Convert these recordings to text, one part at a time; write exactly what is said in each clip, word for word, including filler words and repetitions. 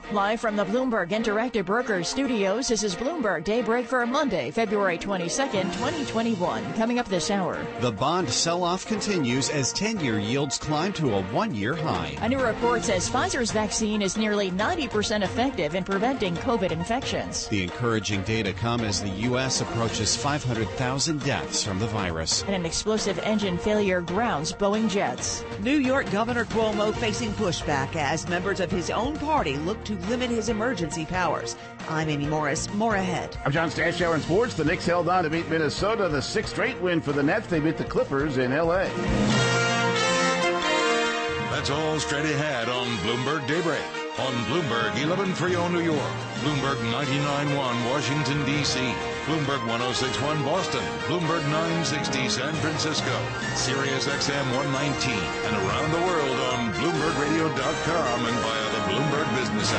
Live from the Bloomberg Interactive Brokers Studios, this is Bloomberg Daybreak for Monday, February twenty-second, twenty twenty-one. Coming up this hour. The bond sell-off continues as ten-year yields climb to a one-year high. A new report says Pfizer's vaccine is nearly ninety percent effective in preventing COVID infections. The encouraging data come as the U S approaches five hundred thousand deaths from the virus. And an explosive engine failure grounds Boeing jets. New York Governor Cuomo facing pushback as members of his own party look to limit his emergency powers. I'm Amy Morris. More ahead. I'm John Stashower in sports. The Knicks held on to beat Minnesota. The sixth straight win for the Nets. They beat the Clippers in L A. That's all straight ahead on Bloomberg Daybreak. On Bloomberg eleven thirty New York, Bloomberg ninety-nine point one Washington, D C, Bloomberg ten sixty-one Boston, Bloomberg nine sixty San Francisco, Sirius X M one nineteen, and around the world on Bloomberg Radio dot com and via the Bloomberg Business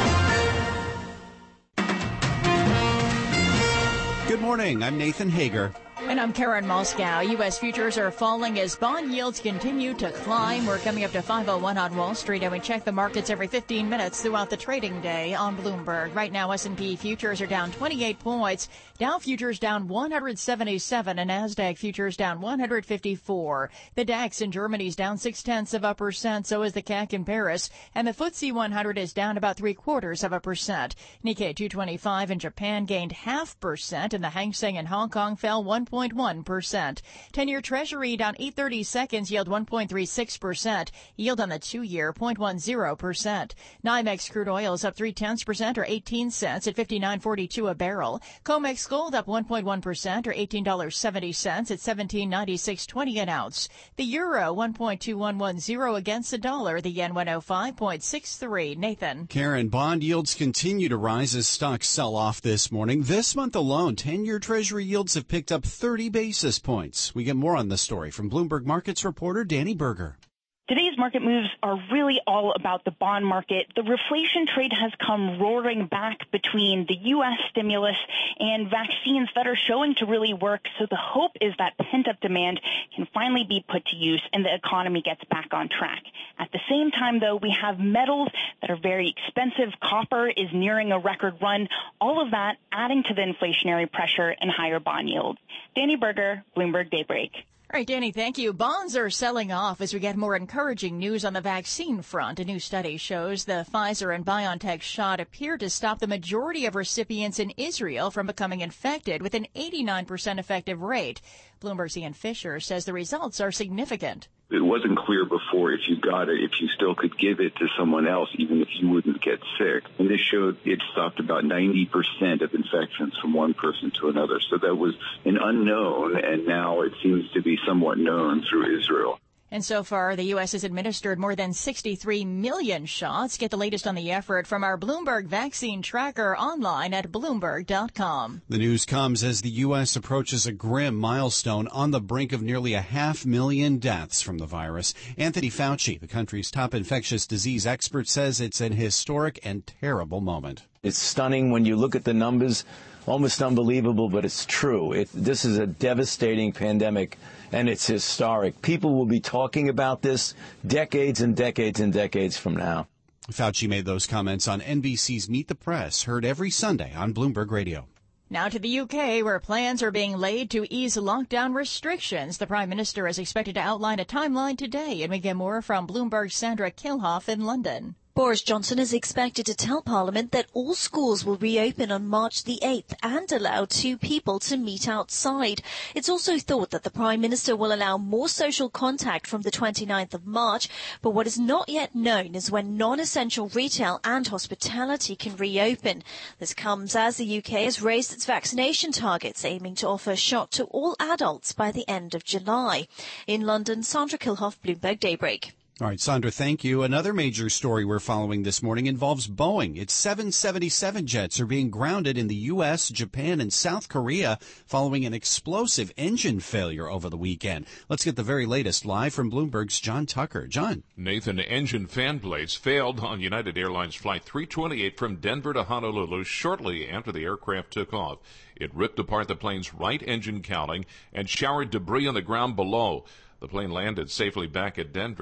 app. Good morning. I'm Nathan Hager. And I'm Karen Moscow. U S futures are falling as bond yields continue to climb. We're coming up to five oh one on Wall Street, and we check the markets every fifteen minutes throughout the trading day on Bloomberg. Right now, S and P futures are down twenty-eight points. Dow futures down one hundred seventy-seven, and NASDAQ futures down one hundred fifty-four. The DAX in Germany is down six-tenths of a percent, so is the C A C in Paris, and the F T S E one hundred is down about three-quarters of a percent. Nikkei two twenty-five in Japan gained half percent, and the Hang Seng in Hong Kong fell one point one percent. ten-year Treasury down eight thirty seconds, yield one point three six percent. Yield on the two-year, zero point one zero percent. NYMEX crude oil is up three-tenths percent or eighteen cents at fifty-nine forty-two a barrel. COMEX gold up one point one percent or eighteen dollars and seventy cents at seventeen ninety-six twenty an ounce. The euro, one point two one one zero against the dollar. The yen, one oh five point six three. Nathan. Karen, bond yields continue to rise as stocks sell off this morning. This month alone, ten-year Treasury yields have picked up thirty basis points. We get more on this story from Bloomberg Markets reporter Danny Berger. Today's market moves are really all about the bond market. The reflation trade has come roaring back between the U S stimulus and vaccines that are showing to really work. So the hope is that pent-up demand can finally be put to use and the economy gets back on track. At the same time, though, we have metals that are very expensive. Copper is nearing a record run. All of that adding to the inflationary pressure and higher bond yields. Danny Berger, Bloomberg Daybreak. All right, Danny, thank you. Bonds are selling off as we get more encouraging news on the vaccine front. A new study shows the Pfizer and BioNTech shot appeared to stop the majority of recipients in Israel from becoming infected with an eighty-nine percent effective rate. Bloomberg's Ian Fisher says the results are significant. It wasn't clear before if you got it, if you still could give it to someone else, even if you wouldn't get sick. And this showed it stopped about ninety percent of infections from one person to another. So that was an unknown, and now it seems to be somewhat known through Israel. And so far, the U S has administered more than sixty-three million shots. Get the latest on the effort from our Bloomberg Vaccine Tracker online at Bloomberg dot com. The news comes as the U S approaches a grim milestone on the brink of nearly a half million deaths from the virus. Anthony Fauci, the country's top infectious disease expert, says it's an historic and terrible moment. It's stunning when you look at the numbers, almost unbelievable, but it's true. It, this is a devastating pandemic, and it's historic. People will be talking about this decades and decades and decades from now. Fauci made those comments on N B C's Meet the Press, heard every Sunday on Bloomberg Radio. Now to the U K, where plans are being laid to ease lockdown restrictions. The Prime Minister is expected to outline a timeline today, and we get more from Bloomberg's Sandra Kilhoff in London. Boris Johnson is expected to tell Parliament that all schools will reopen on March the eighth and allow two people to meet outside. It's also thought that the Prime Minister will allow more social contact from the twenty-ninth of March, but what is not yet known is when non-essential retail and hospitality can reopen. This comes as the U K has raised its vaccination targets, aiming to offer a shot to all adults by the end of July. In London, Sandra Kilhoff, Bloomberg Daybreak. All right, Sandra, thank you. Another major story we're following this morning involves Boeing. Its seven seventy-seven jets are being grounded in the U S, Japan, and South Korea following an explosive engine failure over the weekend. Let's get the very latest live from Bloomberg's John Tucker. John. Nathan, engine fan blades failed on United Airlines Flight three twenty-eight from Denver to Honolulu shortly after the aircraft took off. It ripped apart the plane's right engine cowling and showered debris on the ground below. The plane landed safely back at Denver.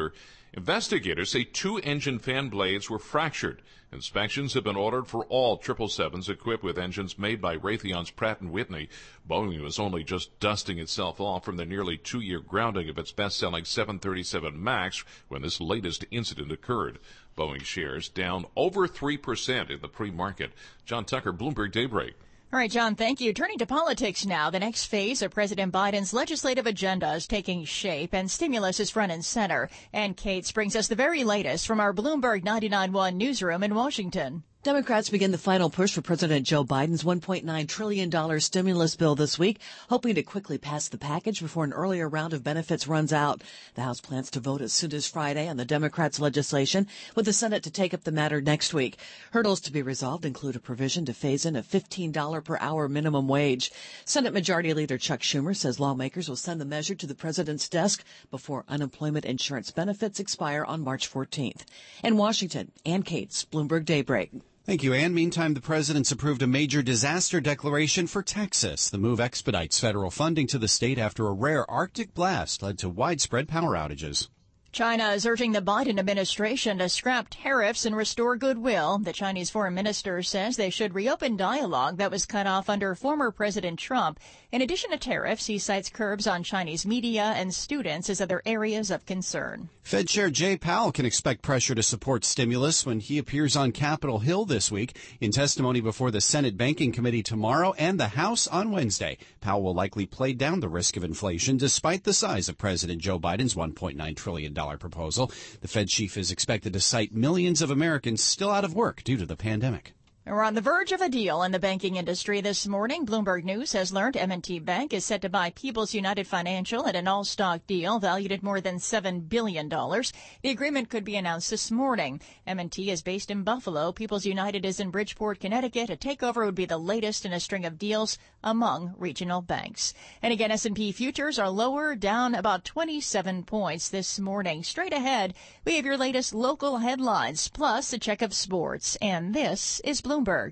Investigators say two engine fan blades were fractured. Inspections have been ordered for all triple sevens equipped with engines made by Raytheon's Pratt and Whitney. Boeing was only just dusting itself off from the nearly two-year grounding of its best-selling seven thirty-seven MAX when this latest incident occurred. Boeing shares down over three percent in the pre-market. John Tucker, Bloomberg Daybreak. All right, John, thank you. Turning to politics now, the next phase of President Biden's legislative agenda is taking shape, and stimulus is front and center. And Kate brings us the very latest from our Bloomberg ninety-nine point one newsroom in Washington. Democrats begin the final push for President Joe Biden's one point nine trillion dollars stimulus bill this week, hoping to quickly pass the package before an earlier round of benefits runs out. The House plans to vote as soon as Friday on the Democrats' legislation, with the Senate to take up the matter next week. Hurdles to be resolved include a provision to phase in a fifteen dollars per hour minimum wage. Senate Majority Leader Chuck Schumer says lawmakers will send the measure to the president's desk before unemployment insurance benefits expire on March fourteenth. In Washington, Ann Cates, Bloomberg Daybreak. Thank you, Ann. Meantime, the president's approved a major disaster declaration for Texas. The move expedites federal funding to the state after a rare Arctic blast led to widespread power outages. China is urging the Biden administration to scrap tariffs and restore goodwill. The Chinese foreign minister says they should reopen dialogue that was cut off under former President Trump. In addition to tariffs, he cites curbs on Chinese media and students as other areas of concern. Fed Chair Jay Powell can expect pressure to support stimulus when he appears on Capitol Hill this week in testimony before the Senate Banking Committee tomorrow and the House on Wednesday. Powell will likely play down the risk of inflation despite the size of President Joe Biden's one point nine trillion dollars proposal. The Fed chief is expected to cite millions of Americans still out of work due to the pandemic. We're on the verge of a deal in the banking industry this morning. Bloomberg News has learned M and T Bank is set to buy People's United Financial at an all-stock deal valued at more than seven billion dollars. The agreement could be announced this morning. M and T is based in Buffalo. People's United is in Bridgeport, Connecticut. A takeover would be the latest in a string of deals among regional banks. And again, S and P futures are lower, down about twenty-seven points this morning. Straight ahead, we have your latest local headlines, plus a check of sports. And this is Bloomberg. Bloomberg.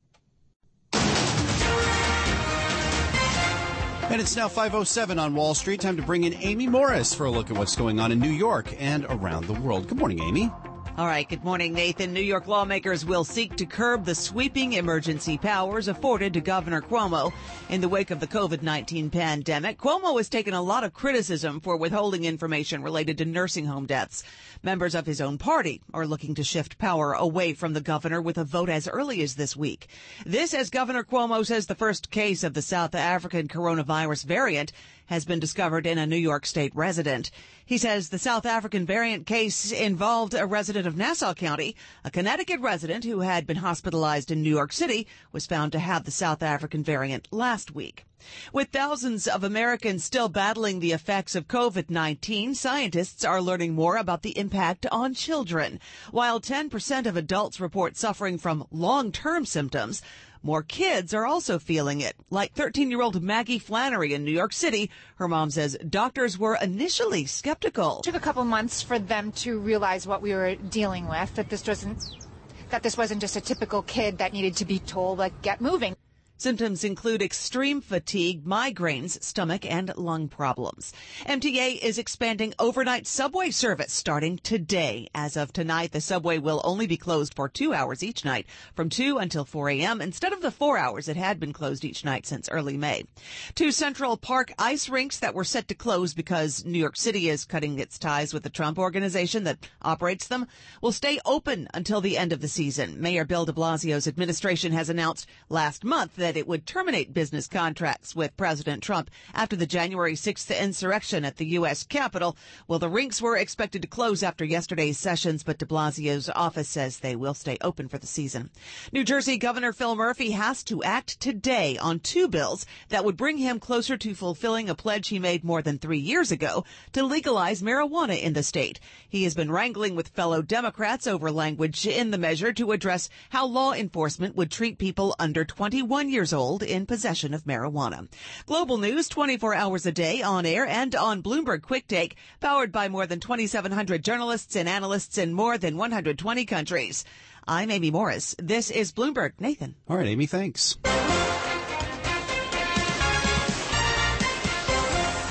And it's now five oh seven on Wall Street. Time to bring in Amy Morris for a look at what's going on in New York and around the world. Good morning, Amy. All right. Good morning, Nathan. New York lawmakers will seek to curb the sweeping emergency powers afforded to Governor Cuomo in the wake of the COVID nineteen pandemic. Cuomo has taken a lot of criticism for withholding information related to nursing home deaths. Members of his own party are looking to shift power away from the governor with a vote as early as this week. This, as Governor Cuomo says, the first case of the South African coronavirus variant has been discovered in a New York State resident. He says the South African variant case involved a resident of Nassau County. A Connecticut resident who had been hospitalized in New York City was found to have the South African variant last week. With thousands of Americans still battling the effects of COVID nineteen, scientists are learning more about the impact on children. While ten percent of adults report suffering from long-term symptoms, more kids are also feeling it, like thirteen-year-old Maggie Flannery in New York City. Her mom says doctors were initially skeptical. It took a couple months for them to realize what we were dealing with, that this wasn't, that this wasn't just a typical kid that needed to be told, like, get moving. Symptoms include extreme fatigue, migraines, stomach, and lung problems. M T A is expanding overnight subway service starting today. As of tonight, the subway will only be closed for two hours each night from two until four a.m. instead of the four hours it had been closed each night since early May. Two Central Park ice rinks that were set to close because New York City is cutting its ties with the Trump organization that operates them will stay open until the end of the season. Mayor Bill de Blasio's administration has announced last month that that it would terminate business contracts with President Trump after the January sixth insurrection at the U S Capitol. Well, the rinks were expected to close after yesterday's sessions, but de Blasio's office says they will stay open for the season. New Jersey Governor Phil Murphy has to act today on two bills that would bring him closer to fulfilling a pledge he made more than three years ago to legalize marijuana in the state. He has been wrangling with fellow Democrats over language in the measure to address how law enforcement would treat people under twenty-one years old in possession of marijuana. Global news twenty-four hours a day on air and on Bloomberg Quick Take, powered by more than twenty-seven hundred journalists and analysts in more than one hundred twenty countries. I'm Amy Morris. This is Bloomberg. Nathan. All right, Amy, thanks.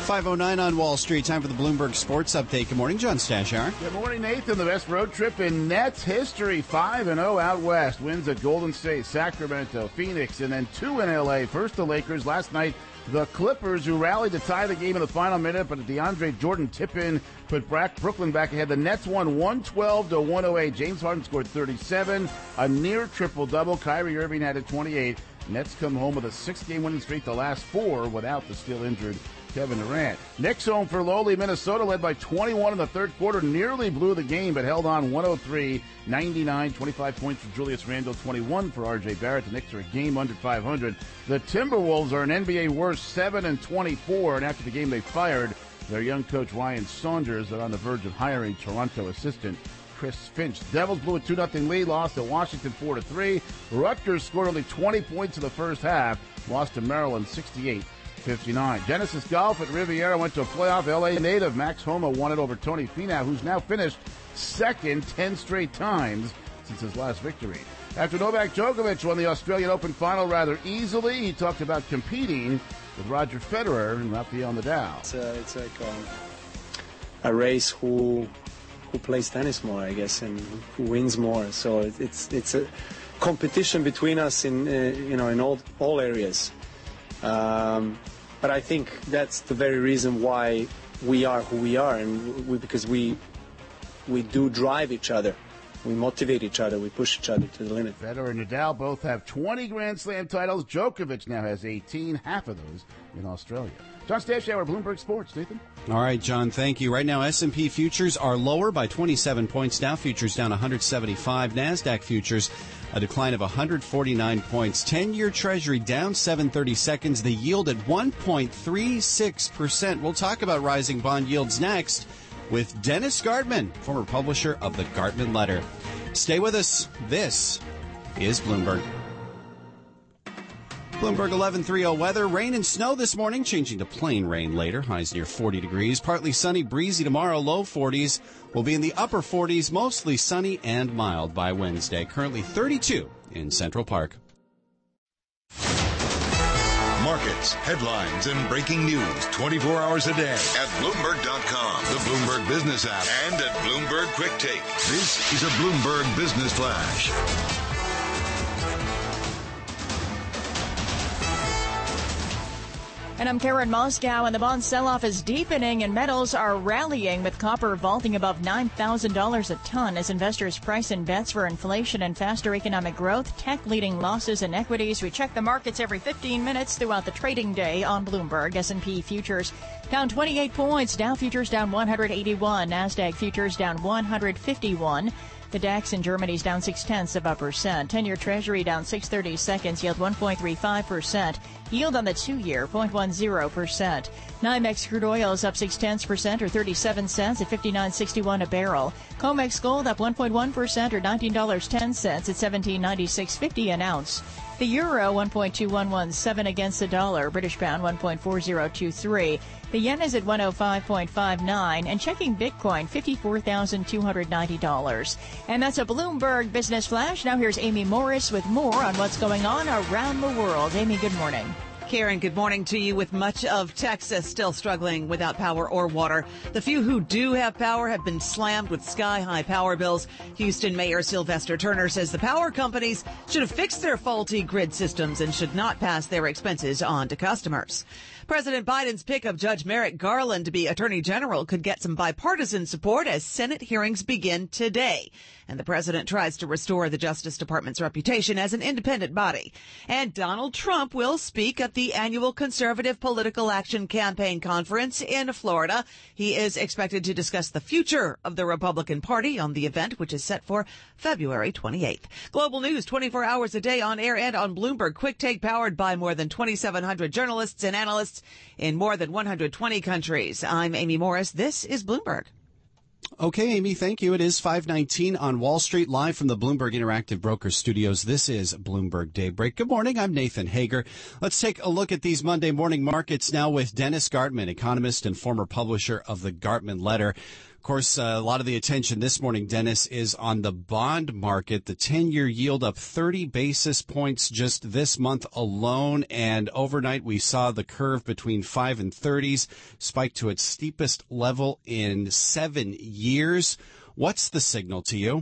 five oh nine on Wall Street. Time for the Bloomberg Sports Update. Good morning, John Stashar. Good morning, Nathan. The best road trip in Nets history. five and oh out west. Wins at Golden State, Sacramento, Phoenix, and then two in L A. First the Lakers. Last night, the Clippers, who rallied to tie the game in the final minute, but a DeAndre Jordan tip-in put Brooklyn back ahead. The Nets won one twelve to one oh eight. James Harden scored thirty-seven, a near triple-double. Kyrie Irving had a twenty-eight. Nets come home with a six-game winning streak, the last four without the still injured Kevin Durant. Knicks home for lowly Minnesota, led by twenty-one in the third quarter, nearly blew the game, but held on one oh three ninety-nine. twenty-five points for Julius Randle, twenty-one for R J Barrett. The Knicks are a game under five hundred. The Timberwolves are an N B A worst, seven and twenty-four, and after the game they fired their young coach Ryan Saunders. They're on the verge of hiring Toronto assistant Chris Finch. Devils blew a two nothing lead, lost to Washington four to three. Rutgers scored only twenty points in the first half, lost to Maryland sixty-eight fifty-nine. Genesis Golf at Riviera went to a playoff. L A native Max Homa won it over Tony Finau, who's now finished second ten straight times since his last victory. After Novak Djokovic won the Australian Open final rather easily, he talked about competing with Roger Federer and Rafael Nadal. It's, uh, it's like um, a race who who plays tennis more, I guess, and who wins more. So it, it's it's a competition between us in uh, you know in all all areas. Um, but I think that's the very reason why we are who we are, and we, because we we do drive each other. We motivate each other. We push each other to the limit. Federer and Nadal both have twenty Grand Slam titles. Djokovic now has eighteen, half of those in Australia. John Stashauer, Bloomberg Sports. Nathan? All right, John, thank you. Right now, S and P futures are lower by twenty-seven points. Dow futures down one hundred seventy-five. NASDAQ futures a decline of one hundred forty-nine points. ten-year Treasury down seven thirty-seconds. The yield at one point three six percent. We'll talk about rising bond yields next with Dennis Gartman, former publisher of the Gartman Letter. Stay with us. This is Bloomberg. Bloomberg eleven thirty weather. Rain and snow this morning, changing to plain rain later. Highs near forty degrees. Partly sunny, breezy tomorrow. Low forties. Will be in the upper forties. Mostly sunny and mild by Wednesday. Currently thirty-two in Central Park. Markets, headlines, and breaking news twenty-four hours a day at Bloomberg dot com, the Bloomberg Business app, and at Bloomberg Quick Take. This is a Bloomberg Business Flash. And I'm Karen Moscow, and the bond sell-off is deepening, and metals are rallying, with copper vaulting above nine thousand dollars a ton as investors price in bets for inflation and faster economic growth, tech leading losses in equities. We check the markets every fifteen minutes throughout the trading day on Bloomberg. S and P futures down twenty-eight points, Dow futures down one hundred eighty-one, NASDAQ futures down one hundred fifty-one. The DAX in Germany is down six-tenths of a percent. ten-year Treasury down six thirty-seconds, yield one point three five percent. Yield on the two-year, zero point one zero percent. NYMEX crude oil is up six-tenths percent, or thirty-seven cents, at fifty-nine sixty-one a barrel. COMEX gold up one point one percent, or nineteen dollars and ten cents, at seventeen ninety-six fifty an ounce. The euro, one point two one one seven against the dollar. British pound, one point four zero two three. The yen is at one oh five point five nine. And checking Bitcoin, fifty-four thousand two hundred ninety dollars. And that's a Bloomberg Business Flash. Now here's Amy Morris with more on what's going on around the world. Amy, good morning. Karen, good morning to you. With much of Texas still struggling without power or water, the few who do have power have been slammed with sky-high power bills. Houston Mayor Sylvester Turner says the power companies should have fixed their faulty grid systems and should not pass their expenses on to customers. President Biden's pick of Judge Merrick Garland to be Attorney General could get some bipartisan support as Senate hearings begin today. And the president tries to restore the Justice Department's reputation as an independent body. And Donald Trump will speak at the annual Conservative Political Action Campaign Conference in Florida. He is expected to discuss the future of the Republican Party on the event, which is set for February twenty-eighth. Global news twenty-four hours a day on air and on Bloomberg. Quick Take, powered by more than twenty-seven hundred journalists and analysts in more than one hundred twenty countries. I'm Amy Morris. This is Bloomberg. Okay, Amy, thank you. It is five nineteen on Wall Street, live from the Bloomberg Interactive Brokers Studios. This is Bloomberg Daybreak. Good morning. I'm Nathan Hager. Let's take a look at these Monday morning markets now with Dennis Gartman, economist and former publisher of the Gartman Letter. Of course, uh, a lot of the attention this morning, Dennis, is on the bond market. The ten-year yield up thirty basis points just this month alone. And overnight, we saw the curve between five and thirties spike to its steepest level in seven years. What's the signal to you?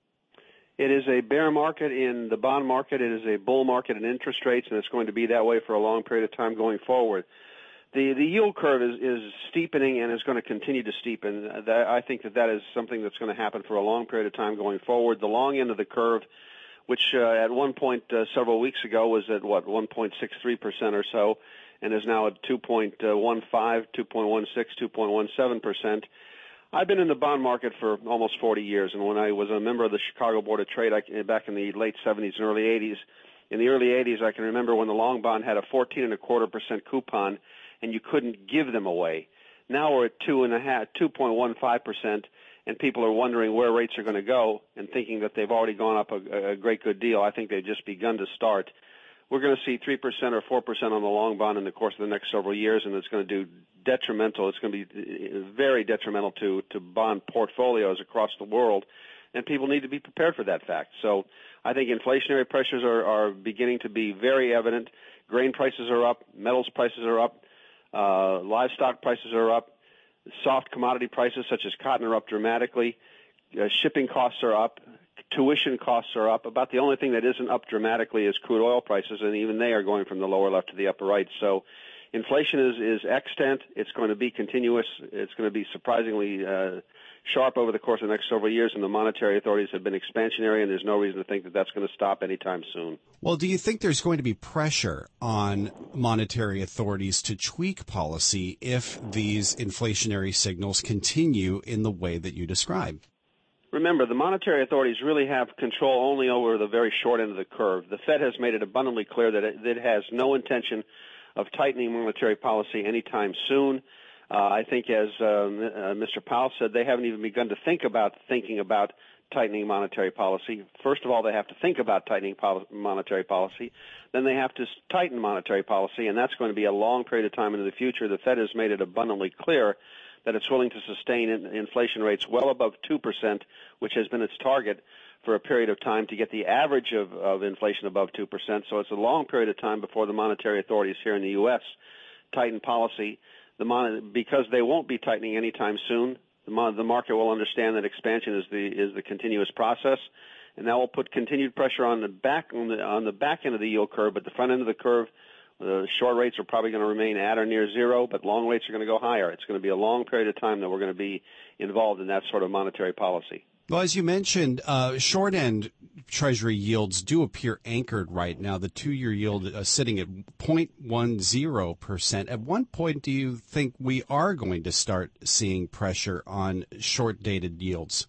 It is a bear market in the bond market. It is a bull market in interest rates, and it's going to be that way for a long period of time going forward. The the yield curve is, is steepening and is going to continue to steepen. That, I think that that is something that's going to happen for a long period of time going forward. The long end of the curve, which uh, at one point uh, several weeks ago was at, what, one point six three percent or so, and is now at two point one five, two point one six, two point one seven percent. I've been in the bond market for almost forty years, and when I was a member of the Chicago Board of Trade I, back in the late seventies and early eighties, in the early eighties I can remember when the long bond had a fourteen and a quarter percent coupon, and you couldn't give them away. Now we're at two and a half, two point one five percent, and people are wondering where rates are going to go and thinking that they've already gone up a, a great good deal. I think they've just begun to start. We're going to see three percent or four percent on the long bond in the course of the next several years, and it's going to do detrimental. It's going to be very detrimental to, to bond portfolios across the world, and people need to be prepared for that fact. So I think inflationary pressures are, are beginning to be very evident. Grain prices are up. Metals prices are up. Uh, livestock prices are up. Soft commodity prices such as cotton are up dramatically. Uh, shipping costs are up. Tuition costs are up. About the only thing that isn't up dramatically is crude oil prices, and even they are going from the lower left to the upper right. So inflation is, is extant. It's going to be continuous. It's going to be surprisingly uh, sharp over the course of the next several years, and the monetary authorities have been expansionary, and there's no reason to think that that's going to stop anytime soon. Well, do you think there's going to be pressure on monetary authorities to tweak policy if these inflationary signals continue in the way that you describe? Remember, the monetary authorities really have control only over the very short end of the curve. The Fed has made it abundantly clear that it, it has no intention of tightening monetary policy anytime soon. Uh, I think, as uh, uh, Mister Powell said, they haven't even begun to think about thinking about tightening monetary policy. First of all, they have to think about tightening pol- monetary policy. Then they have to tighten monetary policy, and that's going to be a long period of time into the future. The Fed has made it abundantly clear that it's willing to sustain in- inflation rates well above two percent, which has been its target for a period of time to get the average of, of inflation above two percent. So it's a long period of time before the monetary authorities here in the U S tighten policy. The mon- because they won't be tightening anytime soon, the, mon- the market will understand that expansion is the is the continuous process, and that will put continued pressure on the back on the on the back end of the yield curve. But the front end of the curve, the short rates are probably going to remain at or near zero, but long rates are going to go higher. It's going to be a long period of time that we're going to be involved in that sort of monetary policy. Well, as you mentioned, uh, short-end Treasury yields do appear anchored right now. The two-year yield uh, sitting at zero point one zero percent. At what point do you think we are going to start seeing pressure on short-dated yields?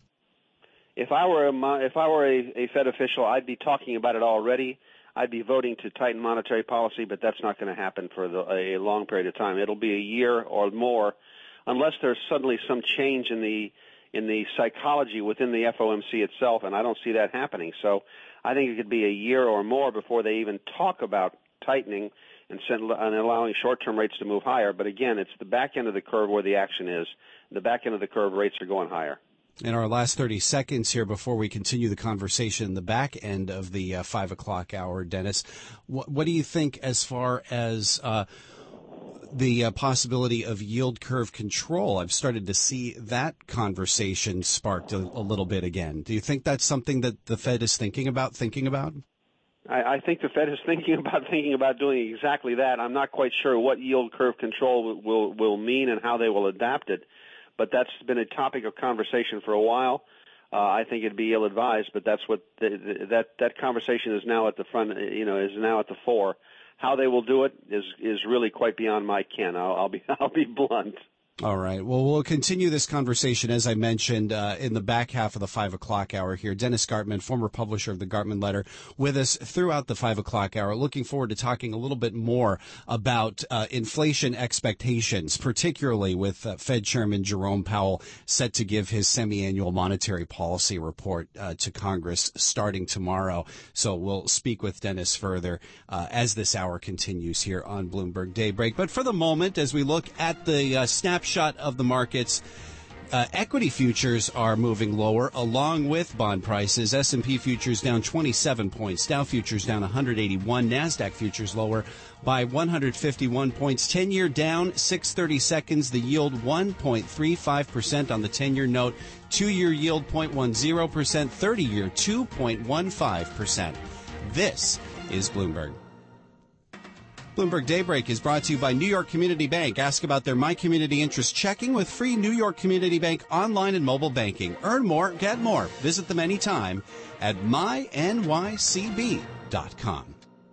If I were a, if I were a, a Fed official, I'd be talking about it already. I'd be voting to tighten monetary policy, but that's not going to happen for the, a long period of time. It'll be a year or more, unless there's suddenly some change in the in the psychology within the F O M C itself, and I don't see that happening. So I think it could be a year or more before they even talk about tightening and, send, and allowing short-term rates to move higher. But again, it's the back end of the curve where the action is. The back end of the curve, rates are going higher. In our last thirty seconds here before we continue the conversation in the back end of the uh, five o'clock hour, Dennis, what, what do you think as far as uh, the uh, possibility of yield curve control? I've started to see that conversation sparked a, a little bit again. Do you think that's something that the Fed is thinking about, thinking about? I, I think the Fed is thinking about thinking about doing exactly that. I'm not quite sure what yield curve control will, will, will mean and how they will adapt it, but that's been a topic of conversation for a while. Uh, I think it'd be ill-advised, but that's what the, the, that that conversation is now at the front. You know, is now at the fore. How they will do it is is really quite beyond my ken. I'll, I'll be I'll be blunt. All right. Well, we'll continue this conversation, as I mentioned, uh, in the back half of the five o'clock hour here. Dennis Gartman, former publisher of the Gartman Letter, with us throughout the five o'clock hour. Looking forward to talking a little bit more about uh, inflation expectations, particularly with uh, Fed Chairman Jerome Powell set to give his semi-annual monetary policy report uh, to Congress starting tomorrow. So we'll speak with Dennis further uh, as this hour continues here on Bloomberg Daybreak. But for the moment, as we look at the uh, snapshot shot of the markets, Uh, equity futures are moving lower along with bond prices. S and P futures down twenty-seven points. Dow futures down one hundred eighty-one. NASDAQ futures lower by one hundred fifty-one points. ten-year down six thirty-seconds. The yield one point three five percent on the ten-year note. Two-year yield zero point one zero percent. thirty-year two point one five percent. This is Bloomberg. Bloomberg Daybreak is brought to you by New York Community Bank. Ask about their My Community Interest checking with free New York Community Bank online and mobile banking. Earn more, get more. Visit them anytime at my N Y C B dot com.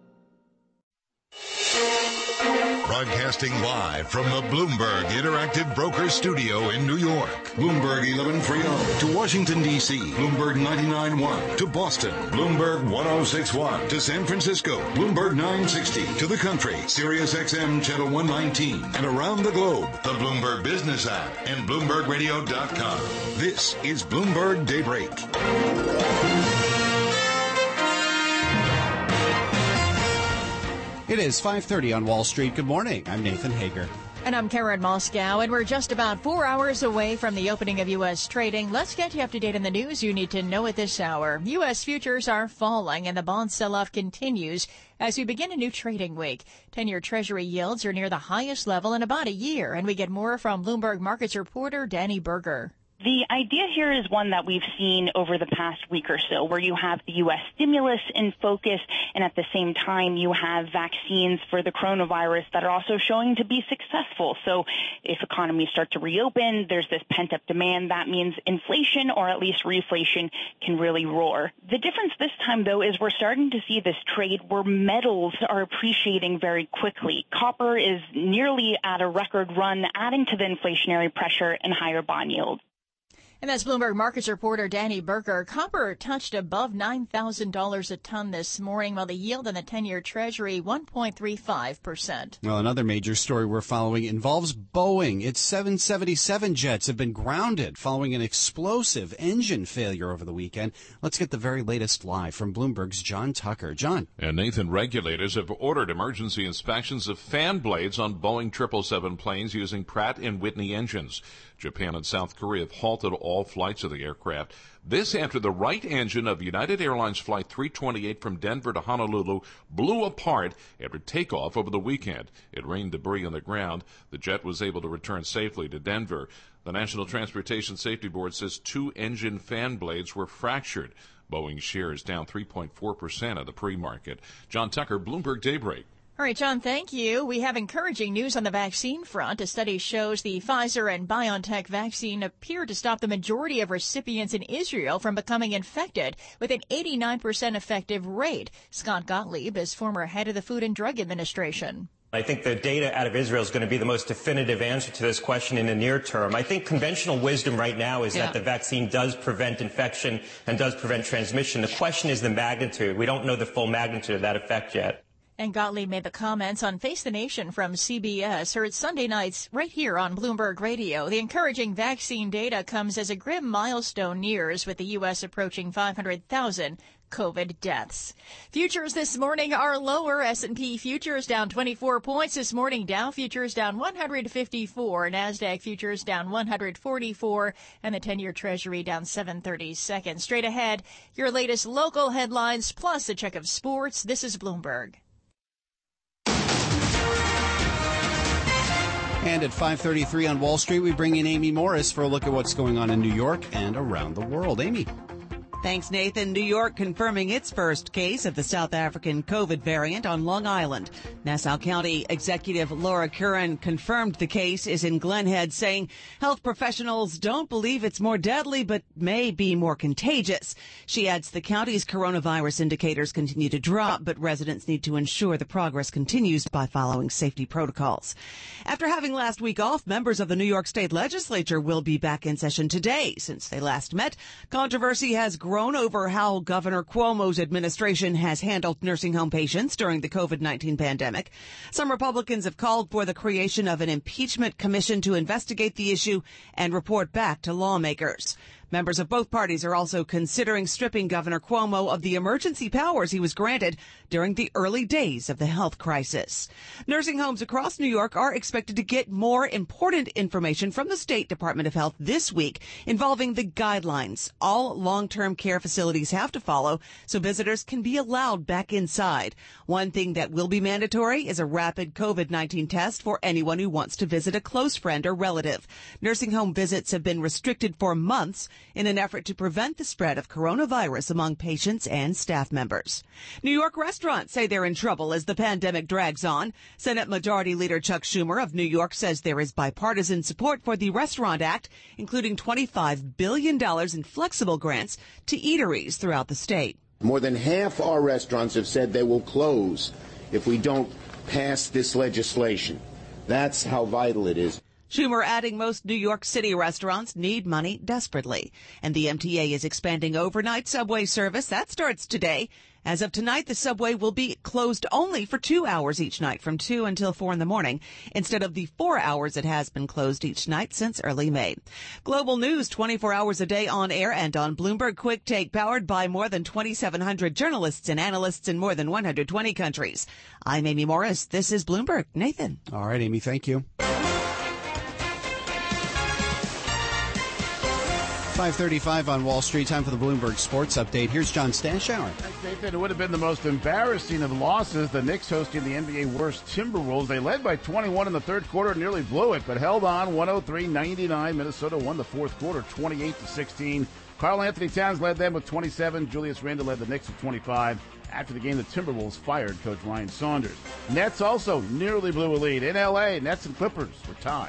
Broadcasting live from the Bloomberg Interactive Broker Studio in New York. Bloomberg eleven thirty to Washington, D C. Bloomberg ninety-nine point one to Boston. Bloomberg ten sixty-one to San Francisco. Bloomberg nine sixty to the country. Sirius X M Channel one nineteen. And around the globe, the Bloomberg Business app and Bloomberg Radio dot com. This is Bloomberg Daybreak. It is five thirty on Wall Street. Good morning. I'm Nathan Hager. And I'm Karen Moscow, and we're just about four hours away from the opening of U S trading. Let's get you up to date on the news you need to know at this hour. U S futures are falling, and the bond sell-off continues as we begin a new trading week. ten-year Treasury yields are near the highest level in about a year, and we get more from Bloomberg Markets reporter Danny Berger. The idea here is one that we've seen over the past week or so, where you have the U S stimulus in focus, and at the same time you have vaccines for the coronavirus that are also showing to be successful. So if economies start to reopen, there's this pent-up demand. That means inflation, or at least reflation, can really roar. The difference this time, though, is we're starting to see this trade where metals are appreciating very quickly. Copper is nearly at a record run, adding to the inflationary pressure and higher bond yields. And that's Bloomberg Markets reporter Danny Berger. Copper touched above nine thousand dollars a ton this morning, while the yield on the ten-year Treasury, one point three five percent. Well, another major story we're following involves Boeing. Its seven seventy-seven jets have been grounded following an explosive engine failure over the weekend. Let's get the very latest live from Bloomberg's John Tucker. John. And Nathan, regulators have ordered emergency inspections of fan blades on Boeing triple seven planes using Pratt and Whitney engines. Japan and South Korea have halted all flights of the aircraft. This after the right engine of United Airlines Flight three twenty-eight from Denver to Honolulu blew apart after takeoff over the weekend. It rained debris on the ground. The jet was able to return safely to Denver. The National Transportation Safety Board says two engine fan blades were fractured. Boeing shares down three point four percent of the pre-market. John Tucker, Bloomberg Daybreak. All right, John, thank you. We have encouraging news on the vaccine front. A study shows the Pfizer and BioNTech vaccine appear to stop the majority of recipients in Israel from becoming infected with an eighty-nine percent effective rate. Scott Gottlieb is former head of the Food and Drug Administration. I think the data out of Israel is going to be the most definitive answer to this question in the near term. I think conventional wisdom right now is yeah. that the vaccine does prevent infection and does prevent transmission. The question is the magnitude. We don't know the full magnitude of that effect yet. And Gottlieb made the comments on Face the Nation from C B S, heard Sunday nights right here on Bloomberg Radio. The encouraging vaccine data comes as a grim milestone nears, with the U S approaching five hundred thousand COVID deaths. Futures this morning are lower. S and P futures down twenty-four points this morning. Dow futures down one hundred fifty-four. NASDAQ futures down one hundred forty-four. And the ten-year Treasury down seven thirty-seconds. Straight ahead, your latest local headlines plus a check of sports. This is Bloomberg. And at five thirty-three on Wall Street, we bring in Amy Morris for a look at what's going on in New York and around the world. Amy. Thanks, Nathan. New York confirming its first case of the South African COVID variant on Long Island. Nassau County Executive Laura Curran confirmed the case is in Glen Head, saying health professionals don't believe it's more deadly, but may be more contagious. She adds the county's coronavirus indicators continue to drop, but residents need to ensure the progress continues by following safety protocols. After having last week off, members of the New York State Legislature will be back in session today. Since they last met, controversy has grown grown over how Governor Cuomo's administration has handled nursing home patients during the COVID nineteen pandemic. Some Republicans have called for the creation of an impeachment commission to investigate the issue and report back to lawmakers. Members of both parties are also considering stripping Governor Cuomo of the emergency powers he was granted during the early days of the health crisis. Nursing homes across New York are expected to get more important information from the State Department of Health this week involving the guidelines all long-term care facilities have to follow so visitors can be allowed back inside. One thing that will be mandatory is a rapid COVID nineteen test for anyone who wants to visit a close friend or relative. Nursing home visits have been restricted for months in an effort to prevent the spread of coronavirus among patients and staff members. New York restaurants say they're in trouble as the pandemic drags on. Senate Majority Leader Chuck Schumer of New York says there is bipartisan support for the Restaurant Act, including twenty-five billion dollars in flexible grants to eateries throughout the state. More than half our restaurants have said they will close if we don't pass this legislation. That's how vital it is. Schumer adding most New York City restaurants need money desperately. And the M T A is expanding overnight subway service. That starts today. As of tonight, the subway will be closed only for two hours each night from two until four in the morning, instead of the four hours it has been closed each night since early May. Global news twenty-four hours a day on air and on Bloomberg Quick Take, powered by more than twenty-seven hundred journalists and analysts in more than one hundred twenty countries. I'm Amy Morris. This is Bloomberg. Nathan. All right, Amy, thank you. five thirty-five on Wall Street, time for the Bloomberg Sports Update. Here's John Stashower. Thanks, Nathan. It would have been the most embarrassing of losses. The Knicks hosting the N B A worst Timberwolves. They led by twenty-one in the third quarter and nearly blew it, but held on one oh three ninety-nine. Minnesota won the fourth quarter twenty-eight to sixteen. Karl Anthony Towns led them with twenty-seven. Julius Randle led the Knicks with twenty-five. After the game, the Timberwolves fired Coach Ryan Saunders. Nets also nearly blew a lead. In L A, Nets and Clippers were tied.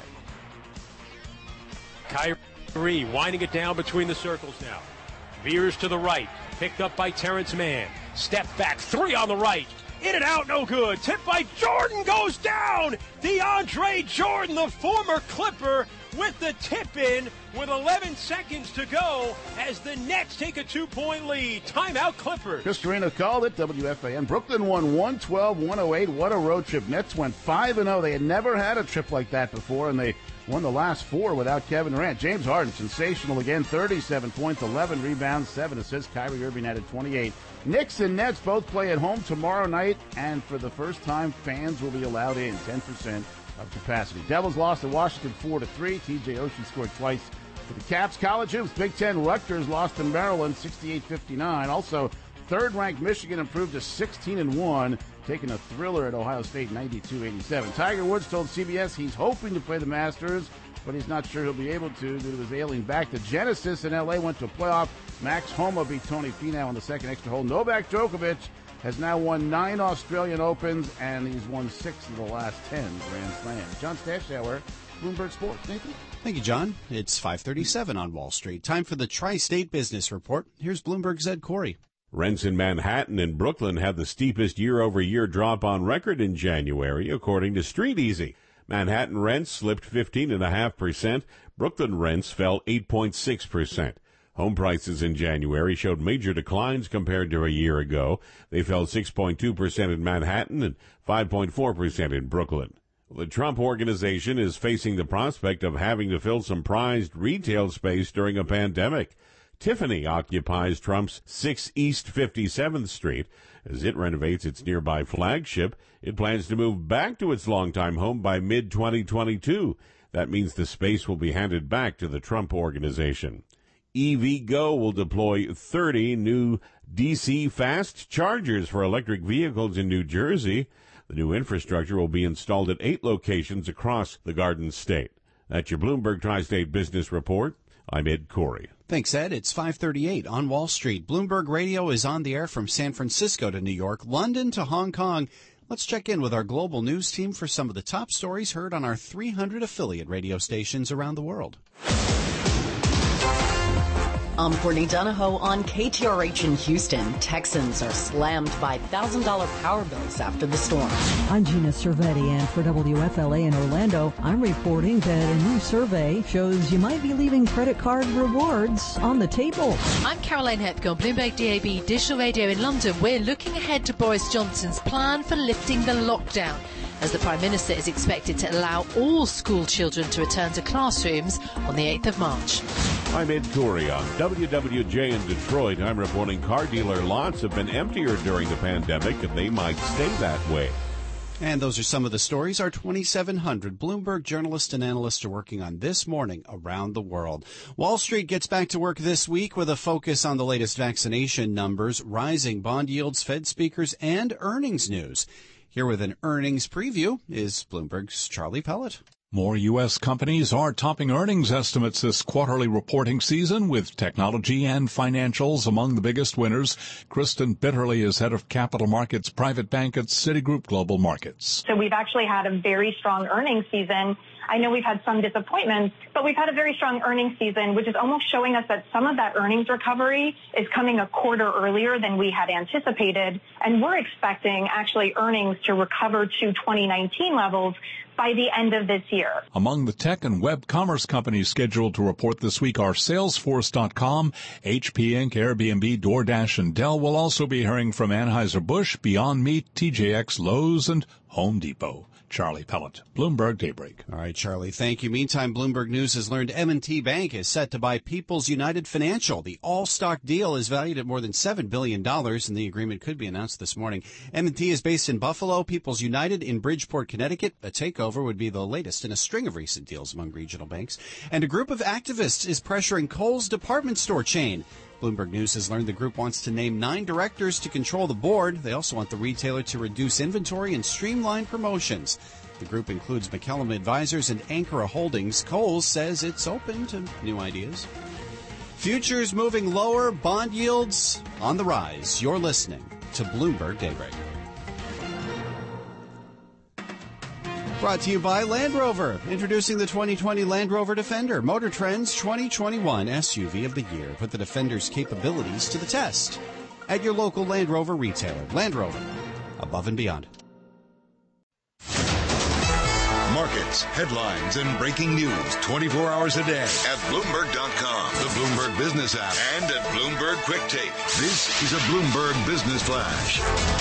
Kyrie winding it down between the circles now. Veers to the right. Picked up by Terrence Mann. Step back. Three on the right. In and out. No good. Tipped by Jordan. Goes down. DeAndre Jordan, the former Clipper, with the tip in with eleven seconds to go as the Nets take a two-point lead. Timeout Clippers. Chris Carino called it. W F A N. Brooklyn won one twelve one oh eight. What a road trip. Nets went five and oh. They had never had a trip like that before, and they won the last four without Kevin Durant. James Harden, sensational again, thirty-seven points, eleven rebounds, seven assists. Kyrie Irving added twenty-eight. Knicks and Nets both play at home tomorrow night, and for the first time, fans will be allowed in, ten percent of capacity. Devils lost to Washington four to three. T J Oshie scored twice for the Caps. College hoops, Big Ten Rutgers lost to Maryland sixty-eight fifty-nine. Also, third-ranked Michigan improved to sixteen and one, taking a thriller at Ohio State ninety-two eighty-seven. Tiger Woods told C B S he's hoping to play the Masters, but he's not sure he'll be able to due to his ailing back. The Genesis in L A went to a playoff. Max Homa beat Tony Finau on the second extra hole. Novak Djokovic has now won nine Australian Opens, and he's won six of the last ten Grand Slams. John Stashower, Bloomberg Sports. Nathan? Thank you, John. It's five thirty-seven on Wall Street. Time for the Tri-State Business Report. Here's Bloomberg's Ed Corey. Rents in Manhattan and Brooklyn had the steepest year-over-year drop on record in January, according to StreetEasy. Manhattan rents slipped fifteen point five percent. Brooklyn rents fell eight point six percent. Home prices in January showed major declines compared to a year ago. They fell six point two percent in Manhattan and five point four percent in Brooklyn. The Trump Organization is facing the prospect of having to fill some prized retail space during a pandemic. Tiffany occupies Trump's six East fifty-seventh Street. As it renovates its nearby flagship, it plans to move back to its longtime home by mid twenty twenty-two. That means the space will be handed back to the Trump Organization. EVgo will deploy thirty new D C fast chargers for electric vehicles in New Jersey. The new infrastructure will be installed at eight locations across the Garden State. That's your Bloomberg Tri-State Business Report. I'm Ed Corey. Thanks, Ed. It's five thirty-eight on Wall Street. Bloomberg Radio is on the air from San Francisco to New York, London to Hong Kong. Let's check in with our global news team for some of the top stories heard on our three hundred affiliate radio stations around the world. I'm Courtney Donahoe on K T R H in Houston. Texans are slammed by one thousand dollars power bills after the storm. I'm Gina Cervetti, and for W F L A in Orlando, I'm reporting that a new survey shows you might be leaving credit card rewards on the table. I'm Caroline Hepcombe, Bloomberg D A B Digital Radio in London. We're looking ahead to Boris Johnson's plan for lifting the lockdown. as the Prime Minister is expected to allow all school children to return to classrooms on the eighth of March. I'm Ed Coury on W W J in Detroit. I'm reporting car dealer lots have been emptier during the pandemic, and they might stay that way. And those are some of the stories our twenty-seven hundred Bloomberg journalists and analysts are working on this morning around the world. Wall Street gets back to work this week with a focus on the latest vaccination numbers, rising bond yields, Fed speakers, and earnings news. Here with an earnings preview is Bloomberg's Charlie Pellet. More U S companies are topping earnings estimates this quarterly reporting season, with technology and financials among the biggest winners. Kristen Bitterly is head of capital markets private bank at Citigroup Global Markets. So we've actually had a very strong earnings season. I know we've had some disappointments, but we've had a very strong earnings season, which is almost showing us that some of that earnings recovery is coming a quarter earlier than we had anticipated. And we're expecting actually earnings to recover to twenty nineteen levels by the end of this year. Among the tech and web commerce companies scheduled to report this week are Salesforce dot com, H P Incorporated, Airbnb, DoorDash, and Dell. We'll also be hearing from Anheuser-Busch, Beyond Meat, T J X, Lowe's, and Home Depot. Charlie Pellet, Bloomberg Daybreak. All right, Charlie, thank you. Meantime, Bloomberg News has learned M and T Bank is set to buy People's United Financial. The all-stock deal is valued at more than seven billion dollars, and the agreement could be announced this morning. M and T is based in Buffalo, People's United in Bridgeport, Connecticut. A takeover would be the latest in a string of recent deals among regional banks. And a group of activists is pressuring Kohl's department store chain. Bloomberg News has learned the group wants to name nine directors to control the board. They also want the retailer to reduce inventory and streamline promotions. The group includes McCallum Advisors and Ankara Holdings. Kohl's says it's open to new ideas. Futures moving lower, bond yields on the rise. You're listening to Bloomberg Daybreak. Brought to you by Land Rover. Introducing the twenty twenty Land Rover Defender, Motor Trend's twenty twenty-one S U V of the year. Put the Defender's capabilities to the test at your local Land Rover retailer. Land Rover, above and beyond. Markets, headlines, and breaking news twenty-four hours a day at Bloomberg dot com, the Bloomberg Business app, and at Bloomberg Quick Take. This is a Bloomberg Business Flash.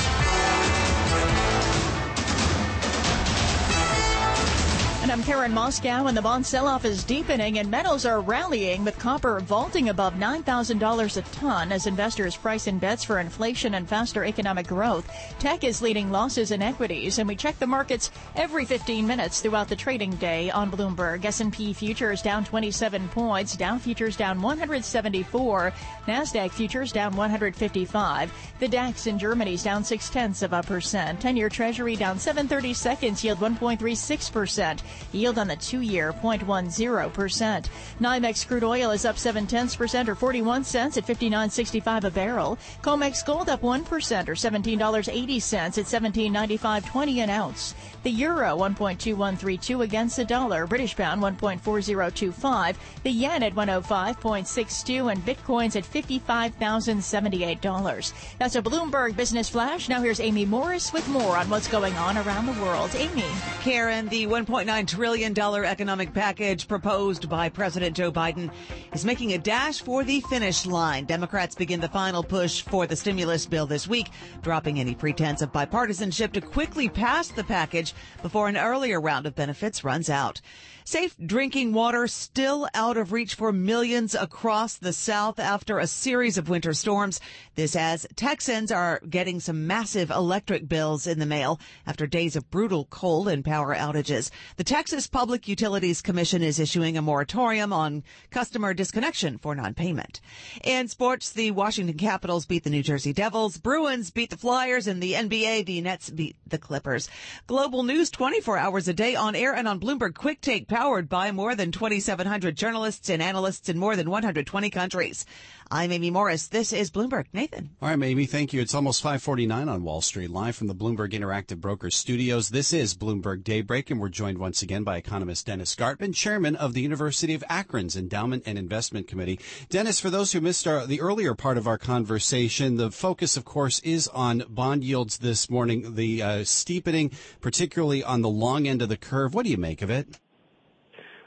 And I'm Karen Moscow, and the bond sell-off is deepening, and metals are rallying, with copper vaulting above nine thousand dollars a ton as investors price in bets for inflation and faster economic growth. Tech is leading losses in equities, and we check the markets every fifteen minutes throughout the trading day on Bloomberg. S and P futures down twenty-seven points, Dow futures down one hundred seventy-four, NASDAQ futures down one hundred fifty-five. The DAX in Germany's down six-tenths of a percent. ten-year Treasury down seven thirty-seconds, yield one point three six percent. Yield on the two-year, zero point one zero percent. NYMEX crude oil is up seven tenths percent or forty-one cents at fifty-nine sixty-five a barrel. COMEX gold up one percent or seventeen dollars and eighty cents at seventeen ninety-five twenty an ounce. The euro, one point two one three two against the dollar. British pound, one point four zero two five. The yen at one oh five point six two, and Bitcoin's at fifty-five thousand seventy-eight dollars. That's a Bloomberg Business Flash. Now here's Amy Morris with more on what's going on around the world. Amy. Karen, the one point nine trillion dollars economic package proposed by President Joe Biden is making a dash for the finish line. Democrats begin the final push for the stimulus bill this week, dropping any pretense of bipartisanship to quickly pass the package before an earlier round of benefits runs out. Safe drinking water still out of reach for millions across the South after a series of winter storms. This as Texans are getting some massive electric bills in the mail after days of brutal cold and power outages. The Texas Public Utilities Commission is issuing a moratorium on customer disconnection for non-payment. In sports, the Washington Capitals beat the New Jersey Devils. Bruins beat the Flyers. In the N B A, the Nets beat the Clippers. Global news twenty-four hours a day on air and on Bloomberg Quick Take, powered by more than twenty-seven hundred journalists and analysts in more than one hundred twenty countries. I'm Amy Morris. This is Bloomberg. Nathan. All right, Amy, thank you. It's almost five forty-nine on Wall Street, live from the Bloomberg Interactive Brokers studios. This is Bloomberg Daybreak, and we're joined once again by economist Dennis Gartman, chairman of the University of Akron's Endowment and Investment Committee. Dennis, for those who missed our, the earlier part of our conversation, the focus, of course, is on bond yields this morning, the uh, steepening, particularly on the long end of the curve. What do you make of it?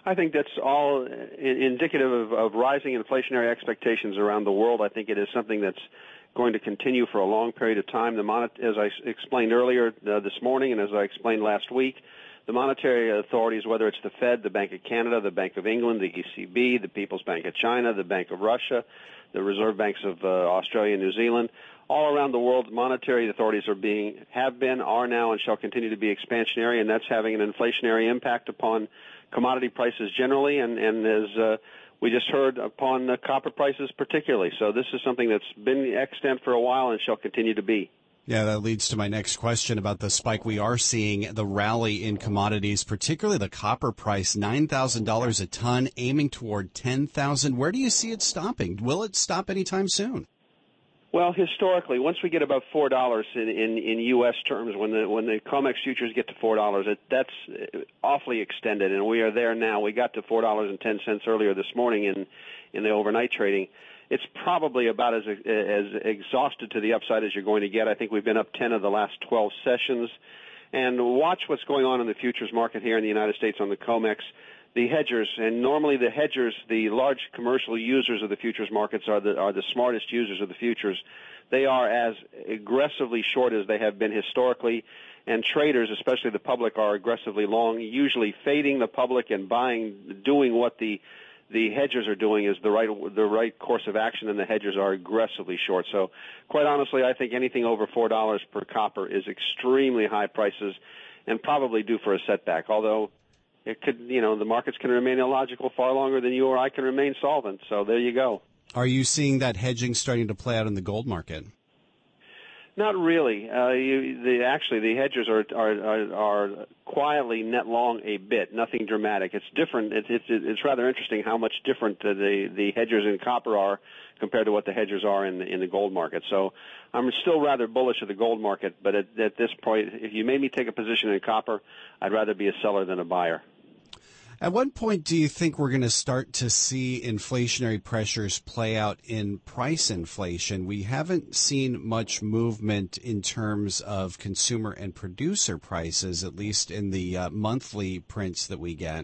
I think that's all indicative of, of rising inflationary expectations around the world. I think it is something that's going to continue for a long period of time. The mon- as I explained earlier uh, this morning, and as I explained last week, the monetary authorities, whether it's the Fed, the Bank of Canada, the Bank of England, the E C B, the People's Bank of China, the Bank of Russia, the Reserve Banks of uh, Australia and New Zealand, all around the world, monetary authorities are being, have been, are now, and shall continue to be expansionary, and that's having an inflationary impact upon commodity prices generally, and, and as uh, we just heard, upon the copper prices particularly. So this is something that's been extant for a while and shall continue to be. Yeah, that leads to my next question about the spike we are seeing, the rally in commodities, particularly the copper price, nine thousand dollars a ton, aiming toward ten thousand dollars. Where do you see it stopping? Will it stop anytime soon? Well, historically, once we get above four dollars in, in, in U S terms, when the when the COMEX futures get to four dollars, it, that's awfully extended, and we are there now. We got to four dollars and ten cents earlier this morning in, in the overnight trading. It's probably about as as exhausted to the upside as you're going to get. I think we've been up ten of the last twelve sessions. And watch what's going on in the futures market here in the United States on the COMEX. The hedgers, and normally the hedgers, the large commercial users of the futures markets are the are the smartest users of the futures. They are as aggressively short as they have been historically, and traders, especially the public, are aggressively long, usually fading the public and buying, doing what the the hedgers are doing is the right the right course of action, and the hedgers are aggressively short. So, quite honestly, I think anything over four dollars per copper is extremely high prices, and probably due for a setback. Although it could, you know, the markets can remain illogical far longer than you or I can remain solvent. So there you go. Are you seeing that hedging starting to play out in the gold market? Not really. Uh, you, the, actually, the hedgers are, are are are quietly net long a bit. Nothing dramatic. It's different. It's it's, it's rather interesting how much different uh, the the hedgers in copper are compared to what the hedgers are in the, in the gold market. So I'm still rather bullish of the gold market. But at, at this point, if you made me take a position in copper, I'd rather be a seller than a buyer. At what point do you think we're going to start to see inflationary pressures play out in price inflation? We haven't seen much movement in terms of consumer and producer prices, at least in the uh, monthly prints that we get.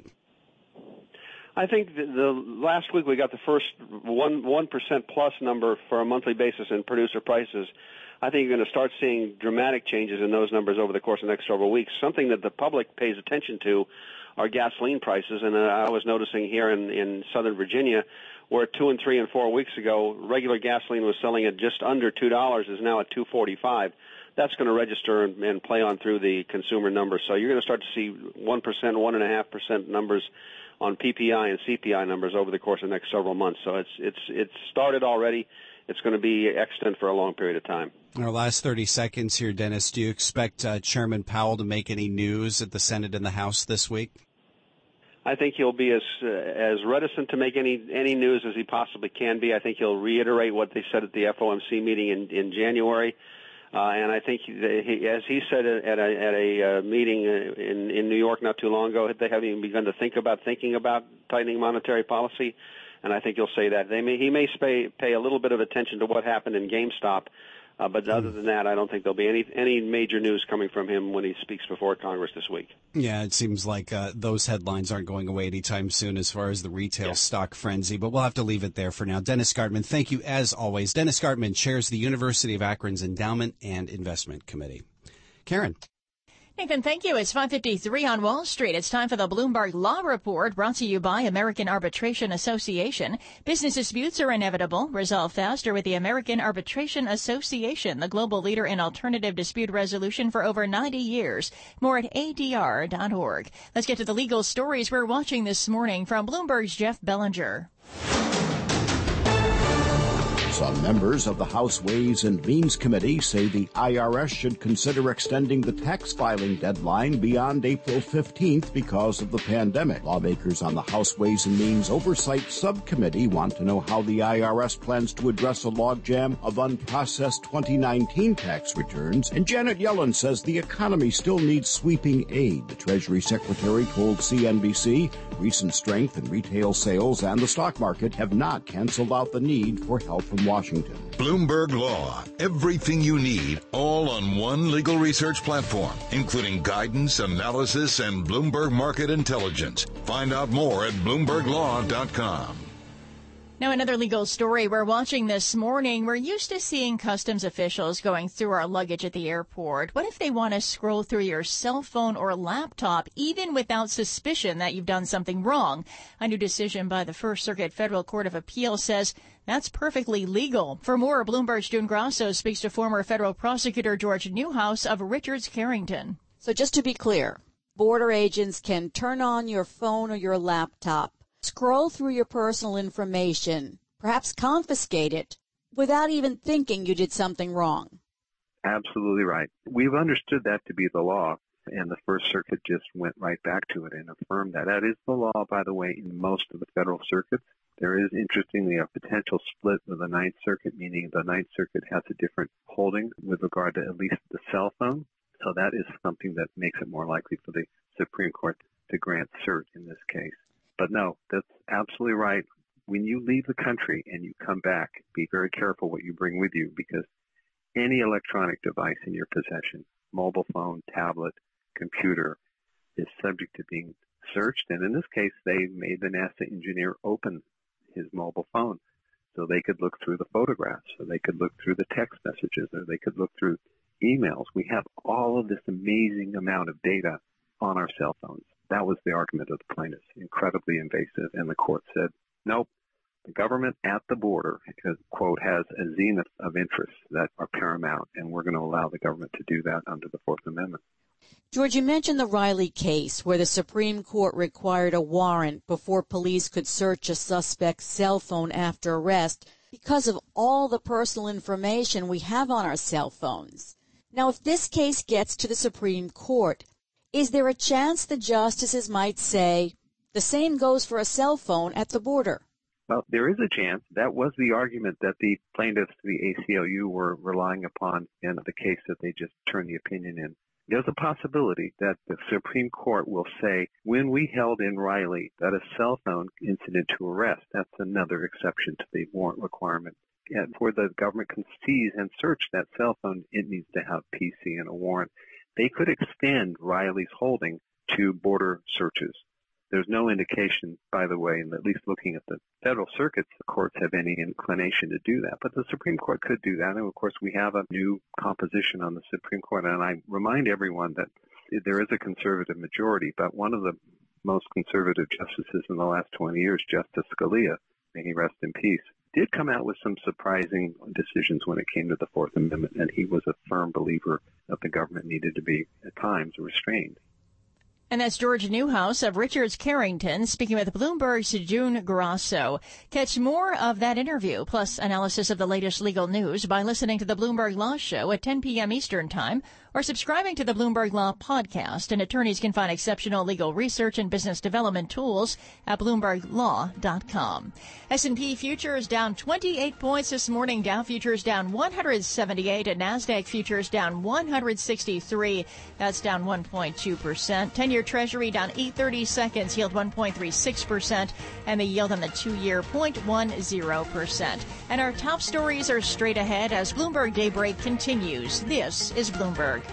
I think the, the last week we got the first one one percent plus number for a monthly basis in producer prices. I think you're going to start seeing dramatic changes in those numbers over the course of the next several weeks, something that the public pays attention to are gasoline prices. And uh, I was noticing here in, in Southern Virginia, where two and three and four weeks ago, regular gasoline was selling at just under two dollars, is now at two forty-five. That's going to register and, and play on through the consumer numbers. So you're going to start to see one percent, one point five percent numbers on P P I and C P I numbers over the course of the next several months. So it's it's it's started already. It's going to be extant for a long period of time. Our last thirty seconds here, Dennis. Do you expect uh, Chairman Powell to make any news at the Senate and the House this week? I think he'll be as uh, as reticent to make any any news as he possibly can be. I think he'll reiterate what they said at the F O M C meeting in, in January, uh, and I think he, he, as he said at a at a uh, meeting in in New York not too long ago, they haven't even begun to think about thinking about tightening monetary policy. And I think he'll say that they may he may pay pay a little bit of attention to what happened in GameStop. Uh, but other than that, I don't think there'll be any any major news coming from him when he speaks before Congress this week. Yeah, it seems like uh, those headlines aren't going away anytime soon as far as the retail yeah. stock frenzy, but we'll have to leave it there for now. Dennis Gartman, thank you as always. Dennis Gartman chairs the University of Akron's Endowment and Investment Committee. Karen. Nathan, thank you. It's five fifty-three on Wall Street. It's time for the Bloomberg Law Report, brought to you by American Arbitration Association. Business disputes are inevitable. Resolve faster with the American Arbitration Association, the global leader in alternative dispute resolution for over ninety years. More at A D R dot org. Let's get to the legal stories we're watching this morning from Bloomberg's Jeff Bellinger. Some members of the House Ways and Means Committee say the I R S should consider extending the tax filing deadline beyond April fifteenth because of the pandemic. Lawmakers on the House Ways and Means Oversight Subcommittee want to know how the I R S plans to address a logjam of unprocessed twenty nineteen tax returns. And Janet Yellen says the economy still needs sweeping aid. The Treasury Secretary told C N B C recent strength in retail sales and the stock market have not canceled out the need for help from in Washington. Bloomberg Law. Everything you need, all on one legal research platform, including guidance, analysis, and Bloomberg Market Intelligence. Find out more at bloomberg law dot com. Now, another legal story we're watching this morning. We're used to seeing customs officials going through our luggage at the airport. What if they want to scroll through your cell phone or laptop, even without suspicion that you've done something wrong? A new decision by the First Circuit Federal Court of Appeal says that's perfectly legal. For more, Bloomberg's June Grasso speaks to former federal prosecutor George Newhouse of Richards Carrington. So just to be clear, border agents can turn on your phone or your laptop, scroll through your personal information, perhaps confiscate it, without even thinking you did something wrong. Absolutely right. We've understood that to be the law, and the First Circuit just went right back to it and affirmed that. That is the law, by the way, in most of the federal circuits. There is, interestingly, a potential split with the Ninth Circuit, meaning the Ninth Circuit has a different holding with regard to at least the cell phone. So that is something that makes it more likely for the Supreme Court to grant cert in this case. But no, that's absolutely right. When you leave the country and you come back, be very careful what you bring with you, because any electronic device in your possession, mobile phone, tablet, computer, is subject to being searched. And in this case, they made the NASA engineer open his mobile phone so they could look through the photographs, so they could look through the text messages, or they could look through emails. We have all of this amazing amount of data on our cell phones. That was the argument of the plaintiffs, incredibly invasive, and the court said, nope, the government at the border, quote, has a zenith of interests that are paramount, and we're going to allow the government to do that under the Fourth Amendment. George, you mentioned the Riley case where the Supreme Court required a warrant before police could search a suspect's cell phone after arrest because of all the personal information we have on our cell phones. Now, if this case gets to the Supreme Court, is there a chance the justices might say the same goes for a cell phone at the border? Well, there is a chance. That was the argument that the plaintiffs, the A C L U, were relying upon in the case that they just turned the opinion in. There's a possibility that the Supreme Court will say, when we held in Riley that a cell phone incident to arrest, that's another exception to the warrant requirement. And for the government can seize and search that cell phone, it needs to have P C and a warrant. They could extend Riley's holding to border searches. There's no indication, by the way, and at least looking at the federal circuits, the courts have any inclination to do that. But the Supreme Court could do that. And, of course, we have a new composition on the Supreme Court. And I remind everyone that there is a conservative majority, but one of the most conservative justices in the last twenty years, Justice Scalia, may he rest in peace, did come out with some surprising decisions when it came to the Fourth Amendment. And he was a firm believer that the government needed to be, at times, restrained. And that's George Newhouse of Richards Carrington speaking with Bloomberg's June Grasso. Catch more of that interview, plus analysis of the latest legal news, by listening to the Bloomberg Law Show at ten p.m. Eastern Time or subscribing to the Bloomberg Law Podcast. And attorneys can find exceptional legal research and business development tools at bloomberg law dot com. S and P futures down twenty-eight points this morning. Dow futures down one hundred seventy-eight, and NASDAQ futures down one hundred sixty-three. That's down one point two percent. ten-year Treasury down eight thirty seconds, yield one point three six percent, and the yield on the two-year zero point one zero percent. And our top stories are straight ahead as Bloomberg Daybreak continues. This is Bloomberg.